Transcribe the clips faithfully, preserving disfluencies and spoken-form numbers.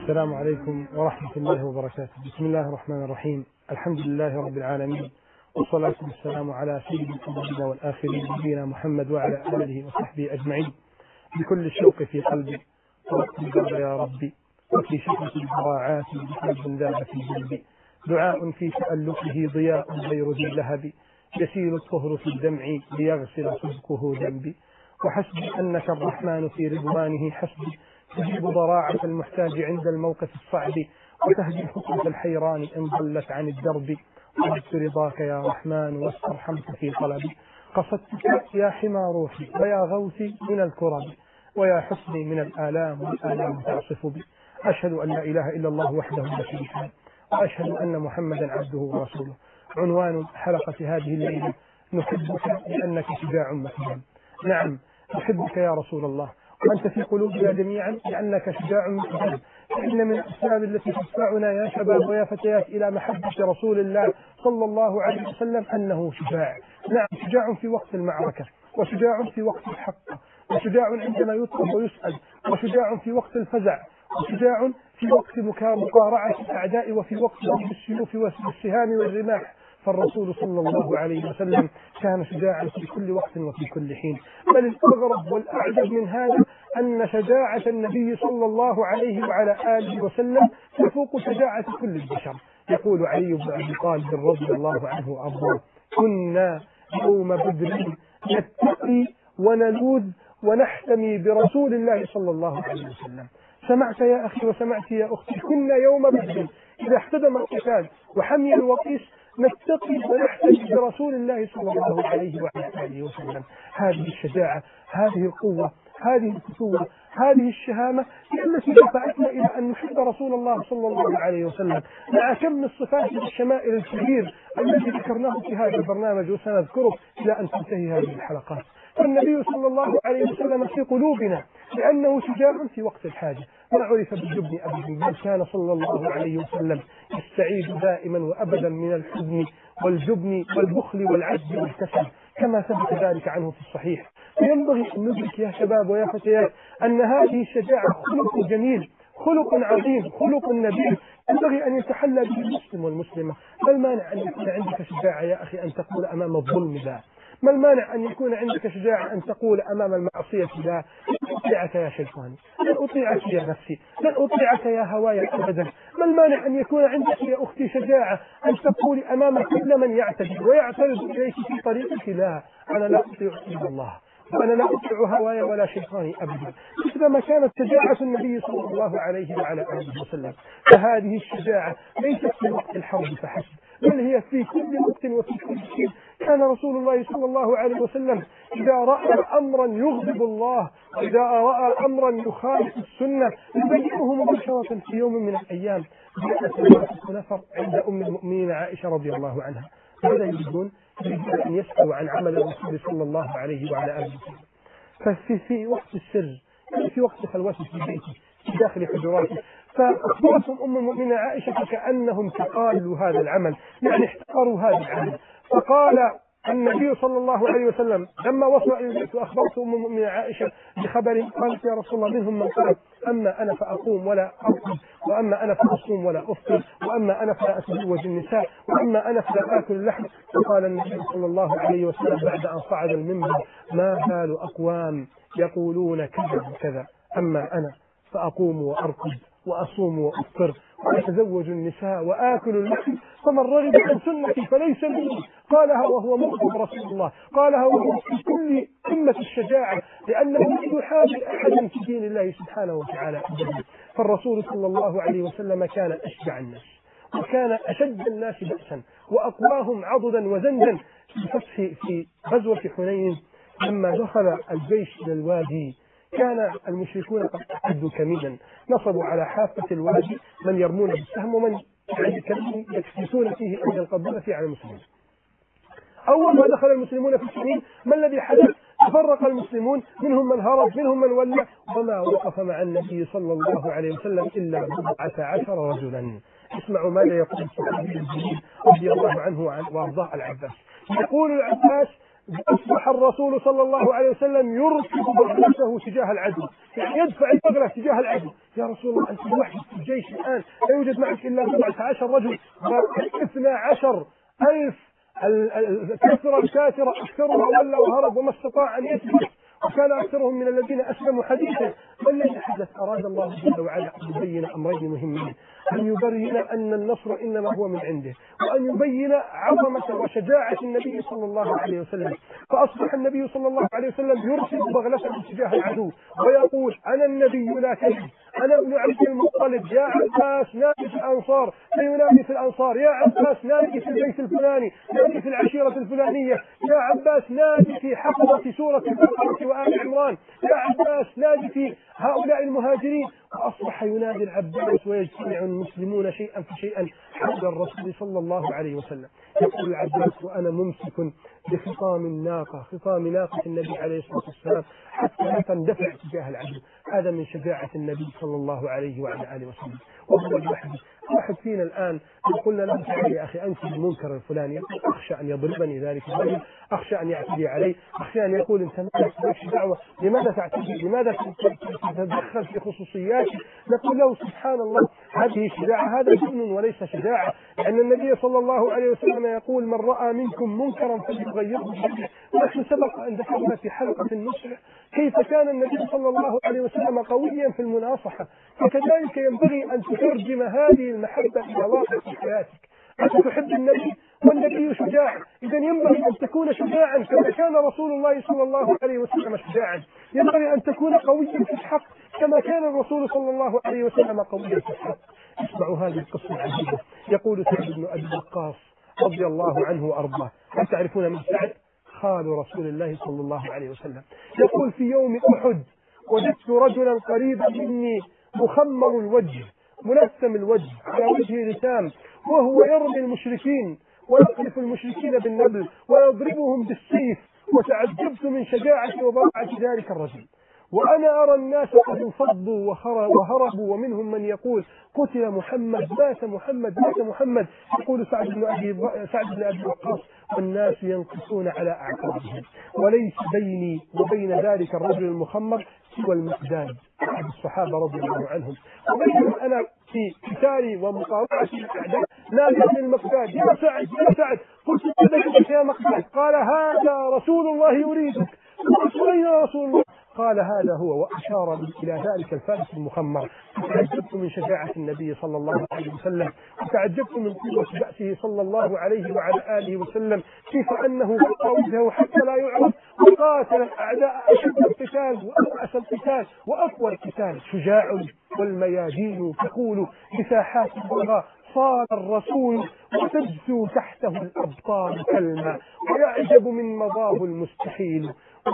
السلام عليكم ورحمة الله وبركاته. بسم الله الرحمن الرحيم. الحمد لله رب العالمين، والصلاة والسلام على سيد الأولين والآخرين نبينا محمد وعلى آله وصحبه أجمعين. بكل الشوق في قلبي طرقت الباب يا ربي، وفي شدة الضراعات بقلب ذاب في قلبي، دعاء في تألقه ضياء غير ذي لهب، يسيل الطهر في الدمع ليغسل صدقه ذنبي، وحسبي أنك الرحمن في رضوانه حسبي، تجيب ضراعة المحتاج عند الموقف الصعب، وتهدي حقوق الحيران إن ضلت عن الدرب، طلبت رضاك يا رحمن واسترحمت في طلبي، قصدتك يا حمى روحي ويا غوثي من الكرب، ويا حسني من الآلام والآلام تعصف بي، أشهد أن لا إله إلا الله وحده لا شريك له، وأشهد أن محمدا عبده ورسوله. عنوان حلقة هذه الليلة: نحبك لأنك شجاع مكين. نعم، نحبك يا رسول الله، وأنت في قلوبنا جميعا لأنك شجاع مكين. فإن من الأسباب التي تدفعنا يا شباب ويا فتيات إلى محبة رسول الله صلى الله عليه وسلم أنه شجاع. نعم، شجاع في وقت المعركة، وشجاع في وقت الحق، وشجاع عندما يطلب ويسأل، وشجاع في وقت الفزع، وشجاع في وقت مقارعة الأعداء، وفي وقت ضرب السيوف والسهام والرماح. فالرسول صلى الله عليه وسلم كان شجاعا في كل وقت وفي كل حين. بل الأغرب والأعجب من هذا أن شجاعة النبي صلى الله عليه وعلى آله وسلم تفوق شجاعة كل البشر. يقول علي بن أبي طالب رضي الله عنه وأرضاه: كنا يوم بدر نتقي ونلوذ ونحتمي برسول الله صلى الله عليه وسلم. سمعت يا أخي وسمعت يا أختي، كنا يوم بدر إذا احتدم القتال وحمي الوقيس نتقي ونحتمي برسول الله صلى الله عليه وعلى آله وسلم. هذه الشجاعة، هذه القوة، هذه الفتوة، هذه الشهامة هي التي دفعتنا إلى أن نحب رسول الله صلى الله عليه وسلم، مع كم الصفات والشمائل الكبير التي ذكرناه في هذا البرنامج وسنذكره إلى أن تنتهي هذه الحلقات. فالنبي صلى الله عليه وسلم في قلوبنا لأنه شجاع في وقت الحاجة، ما عرف بالجبن أبدا، بل كان صلى الله عليه وسلم يستعيذ دائما وأبدا من الحزن والجبن والبخل والعجز والكسل، كما ثبت ذلك عنه في الصحيح. فينبغي أن ندرك يا شباب ويا فتيات أن هذه الشجاعة خلق جميل، خلق عظيم، خلق نبيل، ينبغي أن يتحلى به المسلم والمسلمة. ما المانع أن يكون عندك شجاعة يا أخي أن تقول أمام الظلم لا؟ ما المانع أن يكون عندك شجاعة أن تقول أمام المعصية لا؟ لن أطيعك يا شيطاني، لن أطيعك يا نفسي، لن أطيعك يا هواي أبدا. ما المانع أن يكون عندك يا أختي شجاعة أن تقول أمام كل من يعتدي ويعترض إليك في طريقك لا، أنا لا أطيع إلا الله، وأنا لا أطيع هواي ولا شيطاني أبدا، مثلما كانت شجاعة النبي صلى الله عليه وعلى آله وسلم. فهذه الشجاعة ليست في وقت الحرب فحسب، بل هي في كل وقت وفي كل شيء. كان رسول الله صلى الله عليه وسلم إذا رأى أمرا يغضب الله، وإذا رأى أمرا يخالف السنة يبينه مباشرة في يوم من الأيام. جاء ثلاثة نفر عند أم المؤمنين عائشة رضي الله عنها، ماذا يريدون؟ يريدون أن يسألوا عن عمل الرسول صلى الله عليه وعلى آله وسلم. ففي في وقت السر، في وقت خلوته في بيته في داخل حجراته، فأخبرتهم أم المؤمنين عائشة كأنهم تقالوا هذا العمل، يعني احتقروا هذا العمل. فقال النبي صلى الله عليه وسلم لما وصل إلى البيت وأخبرت أم المؤمنين عائشة بخبر، قالت: يا رسول الله، منهم من قال أما أنا فأقوم ولا أرقد، وأما أنا فأصوم ولا أفطر، وأما أنا فلا أتزوج النساء، وأما أنا فلا آكل اللحم. فقال النبي صلى الله عليه وسلم بعد أن صعد المنبر: ما بال أقوام يقولون كذا وكذا، أما أنا فأقوم وأرقد وأصوم وأفطر وأتزوج النساء وآكل اللحم، فمن رغب عن سنتي فليس مني. قالها وهو مغضب رسول الله، قالها وهو في كل قمة الشجاعة، لأنه لا يحابي أحدا في دين الله سبحانه وتعالى أبدا. فالرسول صلى الله عليه وسلم كان أشجع الناس، وكان أشد الناس بأسا، وأقواهم عضدا وزندا. في فتح في غزوة حنين لما دخل الجيش إلى الوادي كان المشركون قد أعدوا كمينا، نصبوا على حافة الوادي من يرمون بالسهم ومن يعني يكسسون فيه أن ينقضون فيه على المسلمين. أول ما دخل المسلمون في السنين ما الذي حدث؟ تفرق المسلمون، منهم من هرب، منهم من ولى، وما وقف مع النبي صلى الله عليه وسلم إلا بضعة عشر رجلا. اسمعوا ماذا يقول الصحابي الجليل رضي الله عنه وارضاه العباس. يقول العباس: أصبح الرسول صلى الله عليه وسلم يركب بغلته تجاه العدو، يعني يدفع البغلة تجاه العدو. يا رسول الله أنت لوحدك في الجيش الآن، لا يوجد معك إلا سبعة عشر رجل واثنى عشر ألف الكثرة الكاثرة أكثرها ولى وهرب وما استطاع أن يثبت، وكان أكثرهم من الذين أسلموا حديثا. والذي حدث أراد الله جل وعلا أن يبين أمرين مهمين، أن يبين أن النصر إنما هو من عنده، وأن يبين عظمة وشجاعة النبي صلى الله عليه وسلم. فأصبح النبي صلى الله عليه وسلم يرسل بغلته تجاه العدو ويقول أنا النبي لا كذب، أنا ابن عبد المطلب، يا عباس نادي في الأنصار، فينادي في الأنصار، يا عباس نادي في البيت الفلاني، نادي في العشيرة الفلانية، يا عباس نادي في حفظة سورة البقرة وآل عمران، يا عباس نادي في هؤلاء المهاجرين. وأصبح ينادي العباس ويجتمع المسلمون شيئا فشيئا حول الرسول صلى الله عليه وسلم. يقول العباس وأنا ممسك بخطام الناقة، خطام ناقة النبي عليه الصلاة والسلام، حتى لا تندفع تجاه العدو. هذا من شجاعة النبي صلى الله عليه وعلى آله وسلم. وهو الوحيد واحد فينا الآن لو قلنا له تعال يا أخي أنت المنكر الفلاني، يقول أخشى أن يضربني ذلك الرجل، أخشى أن يعتدي علي، أخشى أن يقول أنت مالك دعوة، لماذا تعتدي، لماذا تتدخل في خصوصياتي؟ نقول له سبحان الله هذه شجاعة، هذا جبن وليس شجاعة، لأن النبي صلى الله عليه وسلم يقول من رأى منكم منكرا فليغيره بيده. ونحن سبق أن ذكرنا في حلقة النصح كيف كان النبي صلى الله عليه وسلم قويا في المناصحة، فكذلك ينبغي أن تترجم هذه المحبة إلى واقع في حياتك. أنت تحب النبي والنبي شجاع، إذا ينبغي أن تكون شجاعا كما كان رسول الله صلى الله عليه وسلم شجاعا، ينبغي أن تكون قويا في الحق كما كان الرسول صلى الله عليه وسلم قويا في الحق. اسمعوا هذه القصة العجيبة. يقول سعد بن أبي وقاص رضي الله عنه وأرضاه، هل تعرفون من سعد؟ خال رسول الله صلى الله عليه وسلم. يقول في يوم أحد وجدت رجلا قريبا مني مخمر الوجه ملثم الوجه على وجهه لسام، وهو يرمي المشركين ويقذف المشركين بالنبل ويضربهم بالسيف، وتعجبت من شجاعة وبراعة ذلك الرجل. وأنا أرى الناس قد انفضوا وهربوا، ومنهم من يقول قتل محمد، مات محمد، مات محمد. يقول سعد بن أبي سعد بن أبي وقاص والناس ينقصون على أعقابهم، وليس بيني وبين ذلك الرجل المخمر سوى المقداد أحد الصحابة رضي الله عنهم. وبينما أنا في قتالي ومقاومة الأعداء نادى المقداد يا سعد يا سعد، قلت لك يا مقداد، قال هذا رسول الله يريدك. قلت أين رسول الله؟ قال هذا هو، وأشار إلى ذلك الفارس المخمر. تعجبت من شجاعة النبي صلى الله عليه وسلم، وتعجبت من قوة بأسه صلى الله عليه وعلى آله وسلم، كيف أنه غطى وجهه حتى لا يعرف، وقاتل الأعداء أشد القتال وأبأس القتال وأقوى القتال. شجاع والميادين تقول بساحات البغاء صار الرسول، وتجثو تحته الأبطال كالماء، ويعجب من مضاه المستحيل،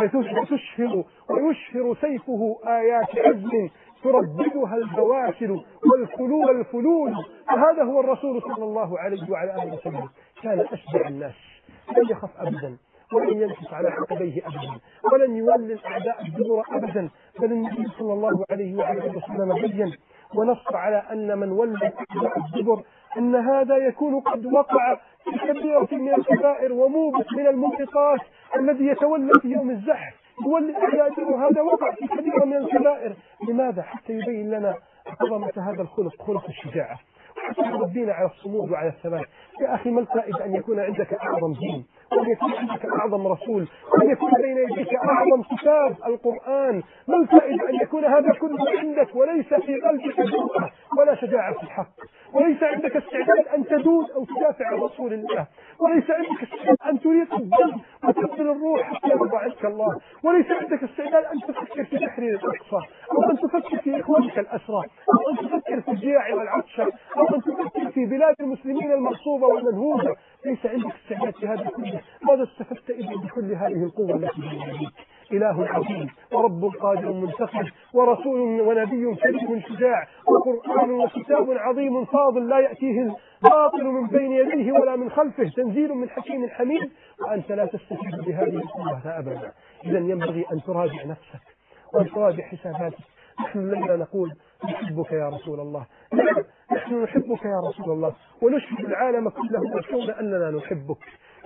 وتشهر ويشهر سيفه آيات عزم ترددها البواسل والفلول الفلول. فهذا هو الرسول صلى الله عليه وعلى آله وسلم، كان أشجع الناس، لن يخف أبدا، ولن ينكس على عقبيه أبدا، ولن يولي الأعداء الدبر أبدا. بل النبي صلى الله عليه وعلى آله وسلم بين ونص على أن من ولى الأعداء الدبر أن هذا يكون قد وقع في كبيرة من الكبائر وموبق من الموبقات. الذي يتولى في يوم الزحف يولي الأعداء الدبر، هذا وقع في كبيرة من الكبائر. لماذا؟ حتى يبين لنا عظمة هذا الخلق، خلق الشجاعة، وحتى يربينا على الصمود وعلى الثبات. يا أخي ما الفائدة أن يكون عندك أعظم دين، وأن يكون عندك أعظم رسول، وأن يكون بين يديك أعظم كتاب القرآن؟ ما الفائدة أن يكون هذا كله عندك وليس في قلبك جرأة ولا شجاعة في الحق، وليس عندك استعداد أن تدود أو تدافع عن رسول الله، وليس عندك استعداد أن تريق الدم وتبذل الروح حتى يرضى عنك الله، وليس عندك استعداد أن تفكر في تحرير الأقصى، أو أن تفكر في إخوانك الأسرى، أو أن تفكر في الجياع والعطشة، أو أن تفكر في بلاد المسلمين المغصوبة والمنهوبة. ليس عندك استعداد في هذا كله. ماذا استفدت إذا بكل هذه القوة التي بين يديك؟ إله عظيم ورب قادر منتقم ورسول ونبي كريم شجاع وقرآن وكتاب عظيم فاضل لا يأتيه الباطل من بين يديه ولا من خلفه، تنزيل من حكيم حميد، وأنت لا تستفيد بهذه القوة أبدا. إذا ينبغي أن تراجع نفسك وأن تراجع حساباتك. نحن لنا نقول نحبك يا رسول الله، نحن نحبك يا رسول الله، ونشهد العالم كله وشهد أننا نحبك.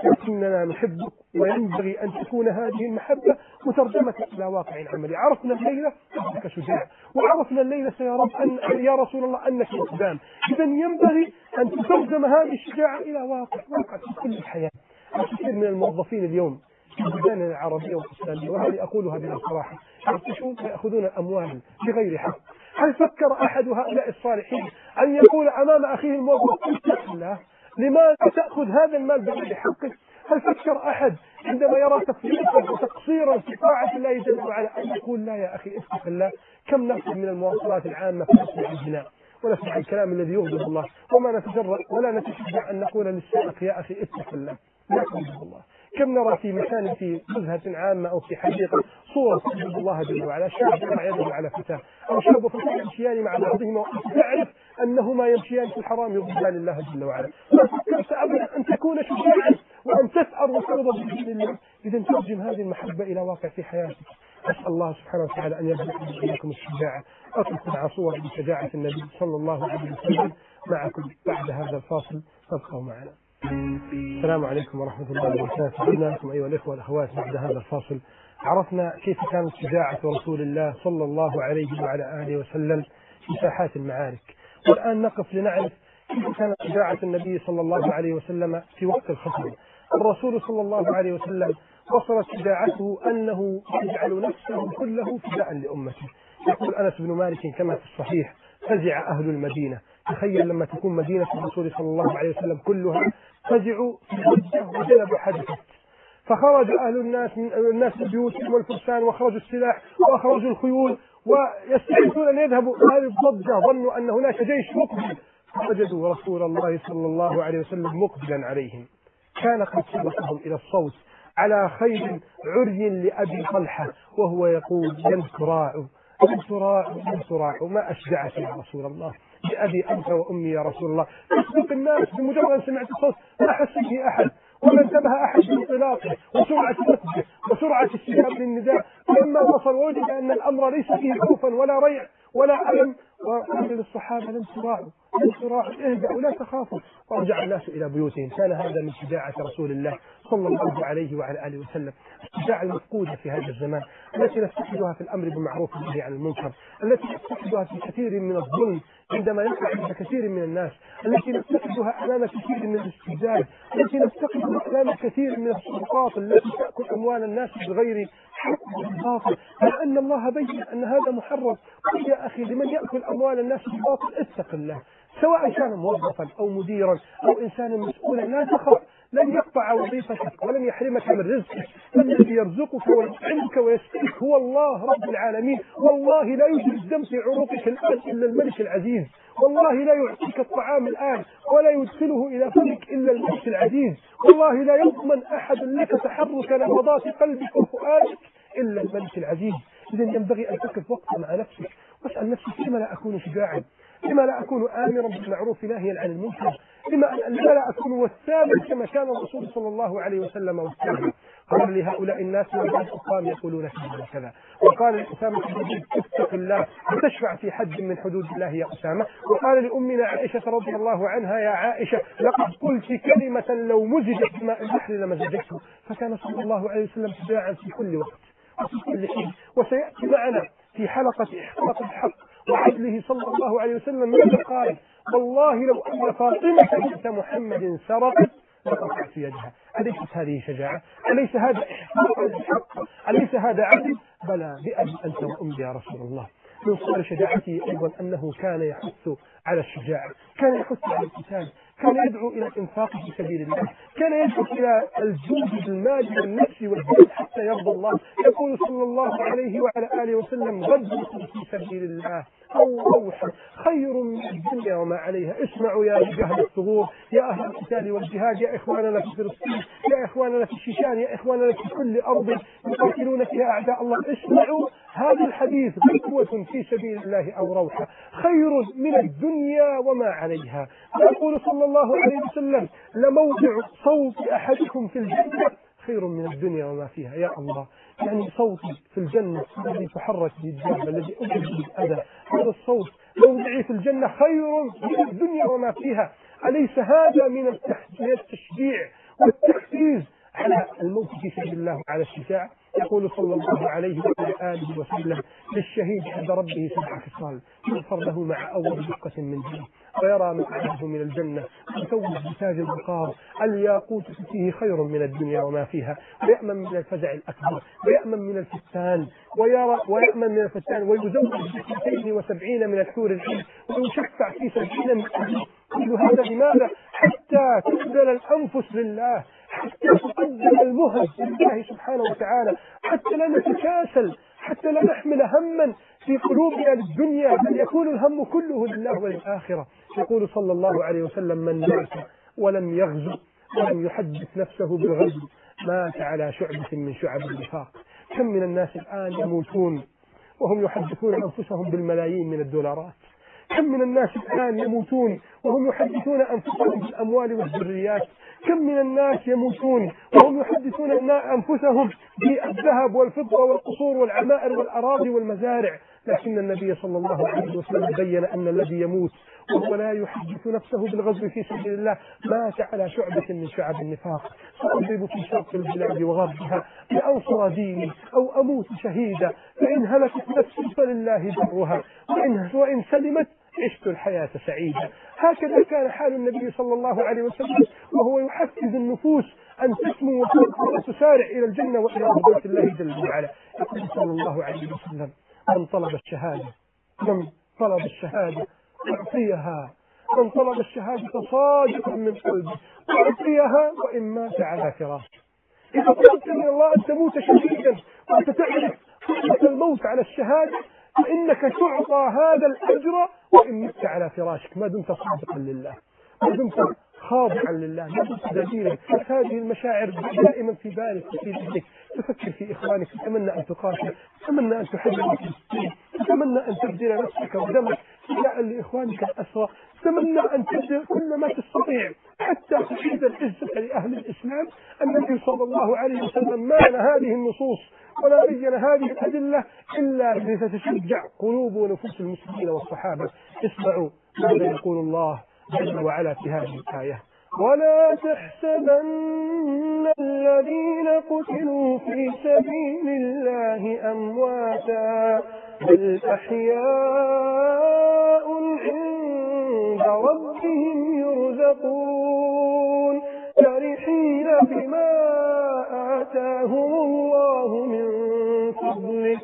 لكننا نحبك، وينبغي أن تكون هذه المحبة مترجمة إلى واقع عملي. عرفنا الليلة أنك شجاع، وعرفنا الليلة يا رب أن يا رسول الله أنك مقدام، إذا ينبغي أن تترجم هذه الشجاعة إلى واقع واقع في كل الحياة. الكثير من الموظفين اليوم في بلداننا العربية والإسلامية، وهذه أقولها بصراحة، يرتشون ويأخذون الأموال بغير حق. هل فكر أحد هؤلاء الصالحين أن يقول أمام أخيه الموظف اتق الله، لماذا تأخذ هذا المال بغير حقه؟ هل فكر أحد عندما يرى تفريطا وتقصيرا في طاعة الله جل وعلا أن يقول لا يا أخي اتق الله؟ كم نأخذ من المواصلات العامة فنسمع الجناء ونسمع الكلام الذي يغضب الله، وما نتجرأ ولا نتشجع أن نقول للسائق يا أخي اتق الله، لا يغضب الله. كم نرى في مكان في نزهة عامة أو في حديقة صورة تغضب الله جل وعلا، شاب يضع يده على فتاة أو شاب وفتاة يمشيان مع بعضهما وأنت تعرف أنهما يمشيان في الحرام يغضبان الله جل وعلا. ما فكرت أبدا أن تكون شجاعا وأن تسأر وترضى بدين الله؟ إذا ترجم هذه المحبة إلى واقع في حياتك. أسأل الله سبحانه وتعالى أن يرزقنا إليكم الشجاعة. أترك مع صور بشجاعة النبي صلى الله عليه وسلم معكم بعد هذا الفاصل، فابقوا معنا. السلام عليكم ورحمة الله وبركاته. قلنا لكم أيها الإخوة والأخوات بعد هذا الفاصل عرفنا كيف كانت شجاعة رسول الله صلى الله عليه وعلى آله وسلم في ساحات المعارك، والآن نقف لنعرف كيف كانت شجاعة النبي صلى الله عليه وسلم في وقت الخطر. الرسول صلى الله عليه وسلم وصلت شجاعته أنه يجعل نفسه كله فداء لأمته. يقول أنس بن مالك كما في الصحيح فزع أهل المدينة. تخيل لما تكون مدينة الرسول صلى الله عليه وسلم كلها فزعوا في ضجة وجلبوا حدثت، فخرج أهل الناس من الناس من بيوتهم والفرسان، وأخرجوا السلاح وأخرجوا الخيول ويستعدون أن يذهبوا هذه الضجة، ظنوا أن هناك جيش مقبل، فوجدوا رسول الله صلى الله عليه وسلم مقبلا عليهم. كان قد سبقهم إلى الصوت على خيل عري لأبي طلحة وهو يقول لن تراعوا لن تراعوا لن تراعوا، ما أشجعك يا رسول الله، بأبي أنت وأمي يا رسول الله. تسبق الناس بمجرد أن سمعت الصوت ما حس به أحد وما انتبه أحد بانطلاقه وسرعة نفسه وسرعة استجابة للنداء، ولما وصل وجد أن الأمر ليس فيه خوفا ولا ريع ولا ألم، وقال للصحابة لن تراعوا لن تراعوا اهدأوا لا تخافوا، ورجع الناس إلى بيوتهم. كان هذا من شجاعة رسول الله صلى الله عليه وعلى آله وسلم، الشجاعة المفقودة في هذا الزمان التي نفتقدها في الأمر بالمعروف والنهي عن المنكر، التي نفتقدها في كثير من الظلم عندما يقع عند كثير من الناس، التي نفتقدها أمام كثير من الاستبداد، التي نفتقدها أمام كثير من السلطات التي تأكل أموال الناس بغير حق وباطل، لأن الله بين أن هذا محرم. قل يا أخي لمن يأكل أموال الناس بالباطل اتق الله، سواء كان موظفا أو مديرا أو إنسانا مسؤولا، لا تخف، لن يقطع وظيفتك ولن يحرمك من رزقك، الذي يرزقك ويطعمك ويسقيك هو الله رب العالمين. والله لا يوجد الدم في عروقك الآن إلا الملك العزيز، والله لا يعطيك الطعام الآن ولا يدخله إلى فمك إلا الملك العزيز، والله لا يضمن أحد لك تحرك نبضات قلبك وفؤادك إلا الملك العزيز. إذا ينبغي أن تقف وقفة مع نفسك واسأل نفسك لما لا أكون شجاعا، لما لا أكون آمرا بالمعروف ناهيا عن المنكر، لما لما لا أكون وثابا كما كان الرسول صلى الله عليه وسلم وثابا. قال لهؤلاء الناس ما بعد أقام يقولون كذا وكذا، وقال لأسامة اتق الله وتشفع في حد من حدود الله يا أسامة، وقال لأمنا عائشة رضي الله عنها يا عائشة لقد قلت كلمة لو مزجت بماء البحر لمزجته. فكان صلى الله عليه وسلم شجاعا في كل وقت وفي كل حين. وسيأتي معنا في حلقة إحقاق الحق وعدله صلى الله عليه وسلم ماذا قال؟ والله لو أن فاطمة بنت محمد سرقت لقطعت يدها. أليست هذه شجاعة؟ أليس هذا إحقاق الحق؟ أليس هذا عدل؟ بلى بأبي أنت وأمي يا رسول الله. من صور شجاعته أيضا أنه كان يحث على الشجاعة، كان يحث على القتال، كان يدعو إلى الإنفاق في سبيل الله، كان يدعو إلى الجود بالمال والنفس والجهد حتى يرضى الله. يقول صلى الله عليه وعلى آله وسلم غدوة في سبيل الله أو روحا خير من الدنيا وما عليها. اسمعوا يا رجال الثغور، يا أهل القتال والجهاد، يا إخواننا في فلسطين، يا إخواننا في الشيشان، يا إخواننا في كل أرض يقاتلون فيها أعداء الله، اسمعوا هذا الحديث غدوة في سبيل الله أو روحا خير من الدنيا وما عليها. يقول صلى الله عليه وسلم لموضع صوت أحدكم في الجنة خير من الدنيا وما فيها. يا الله، يعني صوتي في الجنة الذي تحرك بالجبل الذي أجد بالأذى، هذا الصوت موضعي في الجنة خير من الدنيا وما فيها. أليس هذا من التشجيع والتحفيز على الموت في سبيل الله وعلى الشجاعة. يقول صلى الله عليه وعلى آله وسلم: للشهيد عند ربه سبع خصال يغفر له مع أول دقة من دمه، ويرى مقعده من الجنة، ويثوب بتاج الوقار، الياقوت فيه خير من الدنيا وما فيها، ويأمن من الفزع الأكبر، ويأمن من الفتان، ويرى ويأمن من الفتان، ويزوج باثنتين وسبعين من الحور العين، ويشفع في سبعين من أهله. كل هذا لماذا؟ حتى تبذل الأنفس لله، حتى تقدم المهج لله سبحانه وتعالى، حتى لا نتكاسل، حتى لا نحمل هما في قلوبنا للدنيا، بل يكون الهم كله لله وللآخرة. يقول صلى الله عليه وسلم: من مات ولم يغزو ولم يحدث نفسه بالغزو مات على شعبة من شعب النفاق. كم من الناس الآن يموتون وهم يحدثون أنفسهم بالملايين من الدولارات، كم من الناس الآن يموتون وهم يحدثون أنفسهم بالأموال والذريات، كم من الناس يموتون وهم يحدثون أنفسهم بالذهب والفضة والقصور والعمائر والأراضي والمزارع. لكن النبي صلى الله عليه وسلم بين أن الذي يموت وهو لا يحدث نفسه بالغزو في سبيل الله مات على شعبة من شعب النفاق. سأضرب في شرق البلاد وغربها لأنصر ديني أو أموت شهيدا، فإن هلكت نفسي فلله برها، وإن, وإن سلمت عشت الحياة سعيدة. هكذا كان حال النبي صلى الله عليه وسلم وهو يحفز النفوس أن تسمو وتسارع إلى الجنة وإلى رضوان الله جل وعلا. يقول صلى الله عليه وسلم: من طلب الشهادة من طلب الشهادة أعطيها، من طلب الشهادة صادقا من قلبه أعطيها وإن مات على فراشه. إذا طلبت من الله أن تموت شهيدا وأنت تعرف قيمة الموت على الشهادة فإنك تعطى هذا الأجر وإن مت على فراشك، ما دمت صادقا لله، ما دمت خاضعا لله، ما دمت دليلا. هذه المشاعر دائما في بالك وفي ذهنك، تفكر في إخوانك، تتمنى أن تقاتل، تتمنى أن تحب المسلمين، تتمنى أن تبذل نفسك ودمك فداء لإخوانك الأسرى، تتمنى أن تبذل كل ما تستطيع حتى تحيد العزة لأهل الإسلام. النبي صلى الله عليه وسلم معنى هذه النصوص ولا بين هذه الأدلة إلا لتتشجع قلوب ونفوس المسلمين والصحابة. اسمعوا ماذا يقول الله جل وعلا في هذه الآية: ولا تحسبن الذين قتلوا في سبيل الله أمواتا بل أحياء عند ربهم يرزقون فرحين بما آتاهم الله من فضله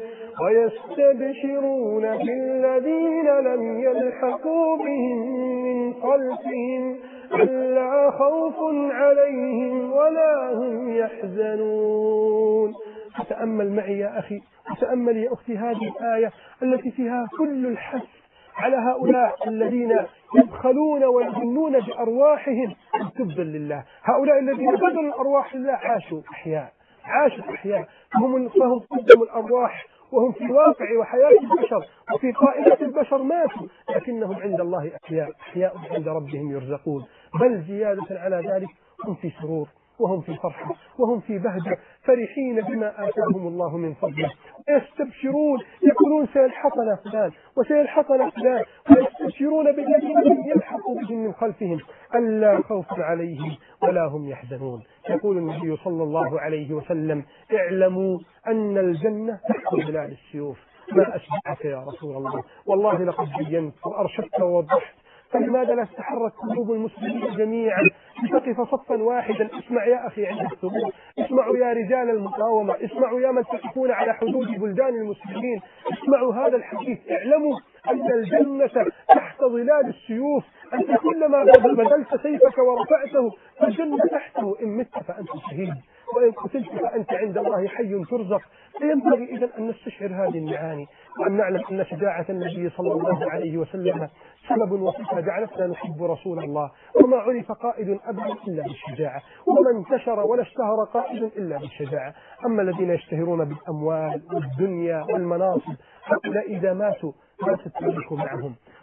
ويستبشرون بالذين لم يلحقوا بهم من خلفهم ألا خوف عليهم ولا هم يحزنون. فتأمل معي يا أخي وتأمل يا أختي هذه الآية التي فيها كل الحث على هؤلاء الذين يبخلون ويظنون بأرواحهم أن تبذل لله. هؤلاء الذين بذلوا الأرواح لله عاشوا أحياء، عاشوا أحياء، فهم فهم قدموا الأرواح وهم في واقع وحياة البشر وفي قائمة البشر ماتوا، لكنهم عند الله أحياء، أحياء عند ربهم يرزقون. بل زيادة على ذلك هم في سرور وهم في فرحة وهم في بهجة فرحين بما آتاهم الله من فضله ويستبشرون، يقولون سيلحقنا فلان وسيلحقنا فلان، ويستبشرون بالذين لم يلحقوا بهم من خلفهم ألا خوف عليهم ولا هم يحزنون. يقول النبي صلى الله عليه وسلم: اعلموا أن الجنة تحت ظلال السيوف. ما أشبعك يا رسول الله، والله لقد بينت وأرشدت ووضحت، فلماذا لا تتحرك قلوب المسلمين جميعا لتقف صفا واحدا؟ اسمع يا أخي عند الثبوت، اسمعوا يا رجال المقاومة، اسمعوا يا من تقفون على حدود بلدان المسلمين، اسمعوا هذا الحديث. اعلموا أن الجنة تحت ظلال السيوف، أنت كلما بذلت سيفك ورفعته فالجنة تحته، إن مت فأنت شهيد وإن قتلت فأنت عند الله حي ترزق. فينبغي إذن أن نستشعر هذه المعاني وأن نعلم أن شجاعة النبي صلى الله عليه وسلم سبب وصفة جعلتنا نحب رسول الله، وما عرف قائد أبدا إلا بالشجاعة، وما انتشر ولا اشتهر قائد إلا بالشجاعة. أما الذين يشتهرون بالأموال والدنيا والمناصب هؤلاء إذا ماتوا مات التاريخ معهم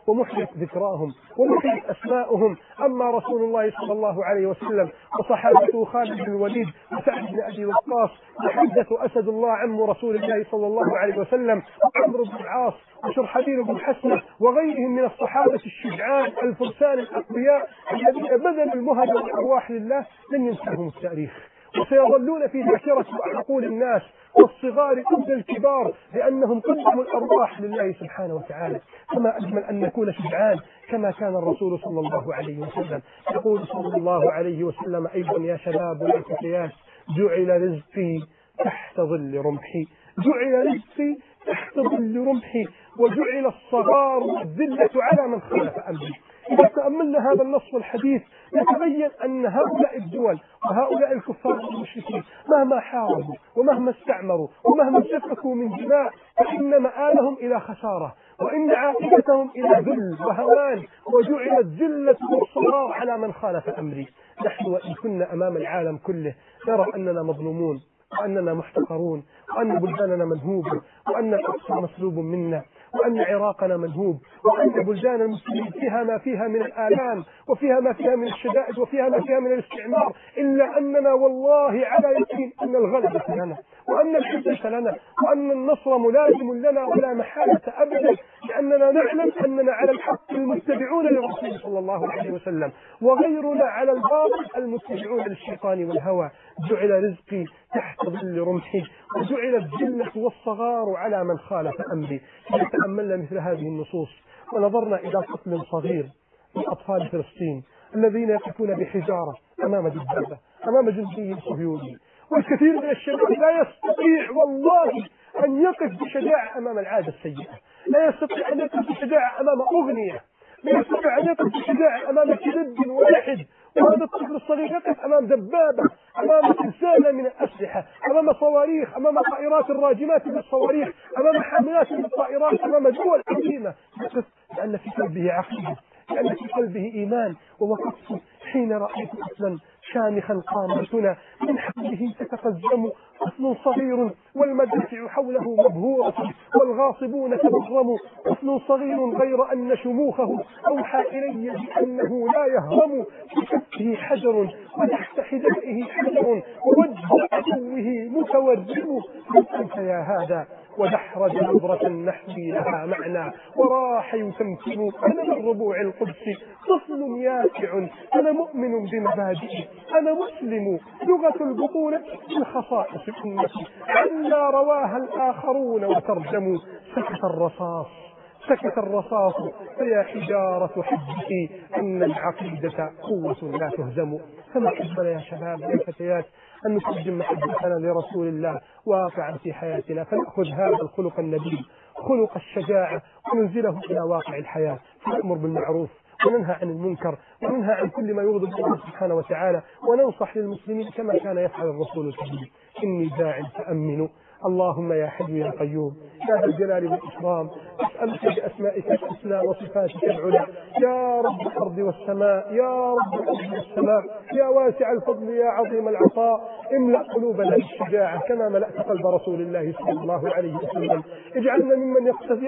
ومحيت ذكراهم ومحيت أسماؤهم. أما رسول الله صلى الله عليه وسلم وصحابته خالد بن الوليد وسعد بن أبي وقاص وحمزة أسد الله عم رسول الله صلى الله عليه وسلم وعمرو بن العاص وشرحبيل بن حسنة وغيرهم من الصحابة الشجعان الفرسان الأقوياء الذين بذلوا المهج والأرواح لله لن ينساهم التاريخ، وسيظلون في ذاكرة عقول الناس والصغار قبل الكبار لأنهم قدموا الأرواح لله سبحانه وتعالى. فما أجمل أن نكون شجعان كما كان الرسول صلى الله عليه وسلم. يقول صلى الله عليه وسلم أيضا: يا شباب ويا فتيات، جعل رزقي تحت ظل رمحي، جعل رزقي تحت ظل رمحي، وجعل الصغار والذلة على من خالف أمري. إذا تأملنا هذا النص الحديث نتبين أن هؤلاء الدول وهؤلاء الكفار والمشركين مهما حاربوا ومهما استعمروا ومهما سفكوا من دماء فإن مآلهم إلى خسارة، وإن عاقبتهم إلى ذل وهوان، وجعل الذلة والصغار على من خالف أمري. نحن وإن كنا أمام العالم كله نرى أننا مظلومون وأننا محتقرون وأن بلداننا منهوبة وأن الأقصى مسلوب منا وأن عراقنا منهوب وأن بلدان المسلمين فيها ما فيها من الآلام وفيها ما فيها من الشدائد وفيها ما فيها من الاستعمار، إلا أننا والله على يقين أن الغلبة لنا وأن الحجة لنا وأن النصر ملازم لنا ولا محالة أبدا، لأننا نعلم أننا على الحق المتبعون للرسول صلى الله عليه وسلم وغيرنا على الباطل المتبعون للشيطان والهوى. جعل رزقي تحت ظل رمحي وجعل الذلة والصغار على من خالف أمري. إذا تأملنا مثل هذه النصوص ونظرنا إلى طفل صغير من أطفال فلسطين الذين يقفون بحجارة أمام دبابة أمام جندي صهيوني، والكثير من الشباب لا يستطيع والله أن يقف بشجاعة أمام العادة السيئة، لا يستطيع أن يقف بشجاعة أمام أغنية، لا يستطيع أن يقف بشجاعة أمام كذب ولحد، وهذا الطفل الصغير يقف أمام دبابة أمام سلسلة من الأسلحة أمام صواريخ أمام طائرات الراجمات بالصواريخ أمام حاملات بالطائرات أمام دول عظيمة، يقف لأن في قلبه عقيدة، لأن في قلبه إيمان. ووقفت حين رأيت طفلا شامخا قامتنا من حوله تتقزم طفل صغير والمدافع حوله مبهورة والغاصبون تبرموا، طفل صغير غير أن شموخه أوحى إلي بأنه لا يهرم، في كفه حجر وتحت حذائه حجر ووجه عدوه متورم، أنت يا هذا ودحرج نظرة نحوي لها معنى وراح يتمثل. أنا من ربوع القدس طفل يافع، أنا مؤمن بمبادئي، أنا مسلم، لغة البطولة من خصائص أمتي، ألا رواها الآخرون وترجموا. سكت الرصاص سكت الرصاص فيا حجارة حجتي أن العقيدة قوة لا تهزم. فما أجمل يا شباب يا فتيات أن نقدم محبتنا لرسول الله واقعا في حياتنا، فنأخذ هذا الخلق النبيل خلق الشجاعة وننزله إلى واقع الحياة، فنأمر بالمعروف وننهى عن المنكر وننهى عن كل ما يغضب الله سبحانه وتعالى، وننصح للمسلمين كما كان يفعل الرسول الكريم. إني داع فأمنوا. اللهم يا حي يا قيوم يا ذا الجلال والإكرام أسألك بأسمائك الحسنى وصفاتك العلى يا رب الأرض والسماء، يا رب الأرض والسماء، يا واسع الفضل يا عظيم العطاء، املأ قلوبنا بالشجاعة كما ملأت قلب رسول الله صلى الله عليه وسلم. اجعلنا ممن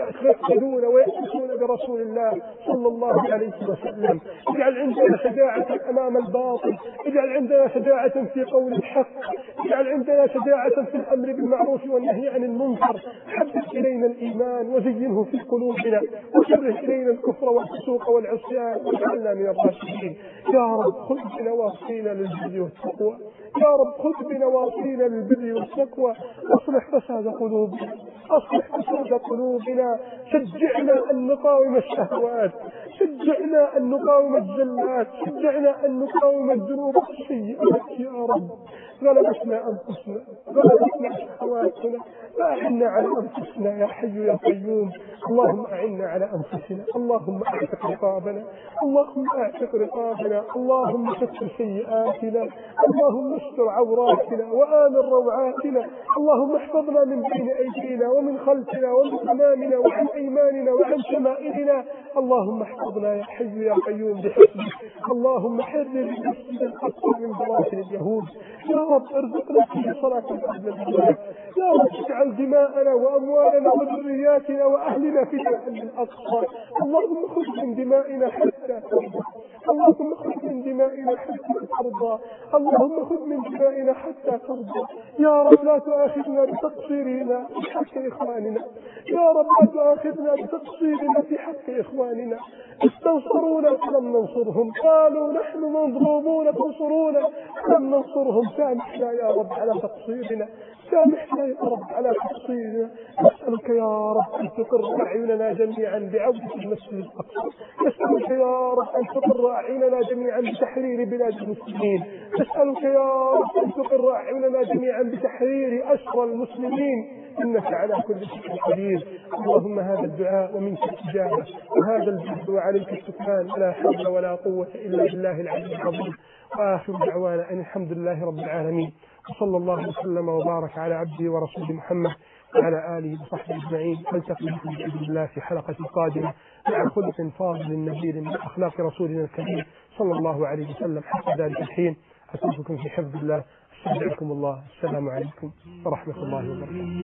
يقتدون ويأتون برسول الله صلى الله عليه وسلم. اجعل عندنا شجاعة أمام الباطل، اجعل عندنا شجاعة في قول الحق، اجعل عندنا شجاعة في الأمر بالمعروف والنهي عن المنكر. حبب إلينا الإيمان وزينه في قلوبنا، وكره إلينا الكفر والفسوق والعصيان واجعلنا من الراشدين. يا رب خذ بنواصينا للبر والتقوى، يا رب خذ بنواصينا للبر والتقوى. اصلح فساد قلوبنا، اصلح فساد قلوبنا، شجعنا أن نقاوم الشهوات، شجعنا أن نقاوم الزلات، شجعنا أن نقاوم الذنوب السيئات. يا رب غلبتنا أنفسنا، غلبتنا شهواتنا، فأعنا على أنفسنا يا حي يا قيوم. اللهم أعنا على أنفسنا، اللهم أعتق رقابنا، اللهم أعتق رقابنا، اللهم ستر سيئاتنا، اللهم استر عوراتنا وآمن روعاتنا، اللهم احفظنا من بين أيدينا ومن خلفنا ومن أمامنا وعن أيماننا وعن شمائلنا. اللهم احفظنا يا حي يا قيوم بحفظك. اللهم حرر المسجد الأقصى من بواطن اليهود. يا رب ارزقنا فيه صلاة قبل الصلاة. يا رب اجعل دماءنا وأموالنا وذرياتنا وأهلنا فداء للأقصى. اللهم خذ من دمائنا حتى ترضى. اللهم خذ من دمائنا حتى ترضى. اللهم خذ من دمائنا حتى ترضى. يا رب لا تؤاخذنا بتقصيرنا في حق إخواننا. يا رب لا تؤاخذنا بتقصيرنا في حق إخواننا. استنصرونا فلم ننصرهم، قالوا نحن مظلومون فانصرونا فلم ننصرهم. سامحنا يا رب على تقصيرنا، سامحنا يا رب على تقصيرنا. نسألك يا رب أن تقر أعيننا جميعا بعودة المسجد الأقصى. نسألك يا رب أن تقر أعيننا جميعا بتحرير بلاد المسلمين. نسألك يا رب أن تقر أعيننا جميعا بتحرير أسرى المسلمين، إنك على كل شيء قدير. اللهم هذا الدعاء ومنك الإجابة، وهذا الجهد وعليك السكان، لا حول ولا قوة إلا بالله العلي العظيم. وآخر دعوانا أن الحمد لله رب العالمين، وصلى الله وسلم وبارك على عبده ورسوله محمد وعلى آله وصحبه أجمعين. ألتقي بكم بإذن الله في حلقة قادمة مع خلق فاضل نبيل من أخلاق رسولنا الكريم صلى الله عليه وسلم. حتى ذلك الحين أترككم في حفظ الله، استودعكم الله. السلام عليكم ورحمة الله وبركاته.